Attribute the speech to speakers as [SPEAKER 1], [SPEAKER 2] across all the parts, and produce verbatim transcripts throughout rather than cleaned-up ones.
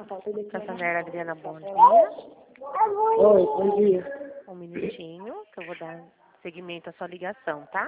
[SPEAKER 1] Santander, Adriana, bom dia.
[SPEAKER 2] Oi, bom dia.
[SPEAKER 1] Um minutinho, que eu vou dar seguimento à sua ligação, tá?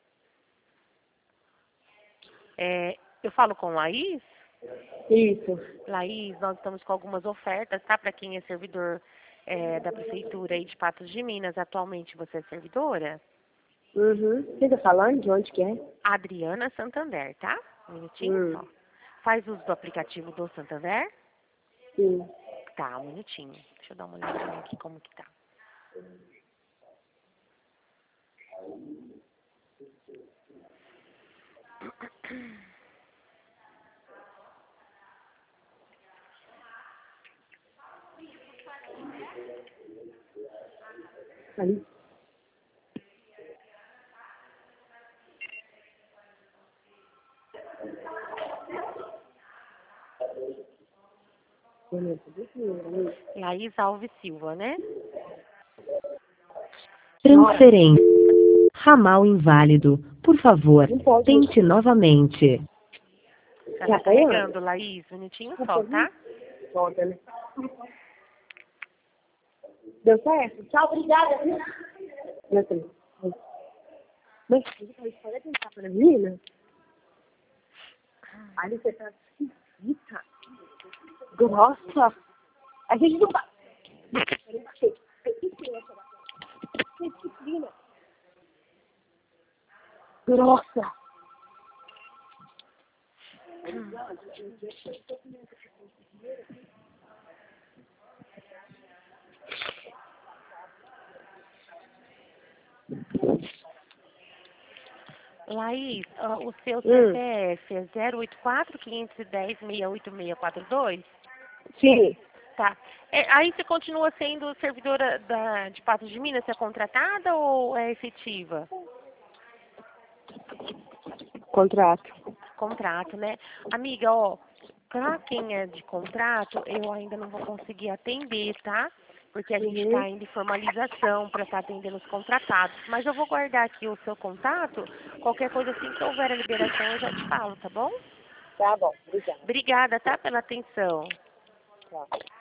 [SPEAKER 1] É, eu falo com Laís.
[SPEAKER 2] Isso.
[SPEAKER 1] Laís, nós estamos com algumas ofertas, tá? Para quem é servidor é, da Prefeitura aí de Patos de Minas. Atualmente você é servidora?
[SPEAKER 2] Uhum. Você tá falando de onde que é?
[SPEAKER 1] Adriana Santander, tá? Um minutinho
[SPEAKER 2] Hum.
[SPEAKER 1] só. Faz uso do aplicativo do Santander?
[SPEAKER 2] Sim.
[SPEAKER 1] Tá, um minutinho. Deixa eu dar uma olhadinha aqui como que tá.
[SPEAKER 2] Ali.
[SPEAKER 1] Laís Alves Silva, né?
[SPEAKER 3] Transferência. Ramal inválido. Por favor, tente novamente.
[SPEAKER 1] Tá
[SPEAKER 2] Já
[SPEAKER 1] carregando, Laís. Um minutinho só, tá?
[SPEAKER 2] Volta, né? Deu certo? Tchau, obrigada. Meu Deus. Mas você pode tentar para a menina? Ali você tá esquisita. Grossa. A gente não vai. Grossa.
[SPEAKER 1] Laís, ó, o seu
[SPEAKER 2] Hum.
[SPEAKER 1] C P F é zero oito quatro, quinhentos e dez, seis oito seis quatro dois?
[SPEAKER 2] Sim.
[SPEAKER 1] Tá. É, aí você continua sendo servidora da, de Patos de Minas? Você é contratada ou é efetiva?
[SPEAKER 2] Contrato.
[SPEAKER 1] Contrato, né? Amiga, ó, pra quem é de contrato, eu ainda não vou conseguir atender, tá? Porque a gente
[SPEAKER 2] Uhum.
[SPEAKER 1] tá indo em formalização para estar atendendo os contratados. Mas eu vou guardar aqui o seu contato. Qualquer coisa assim que houver a liberação, eu já te falo, tá bom?
[SPEAKER 2] Tá bom. Obrigada.
[SPEAKER 1] Obrigada, tá, pela atenção.
[SPEAKER 2] Tchau.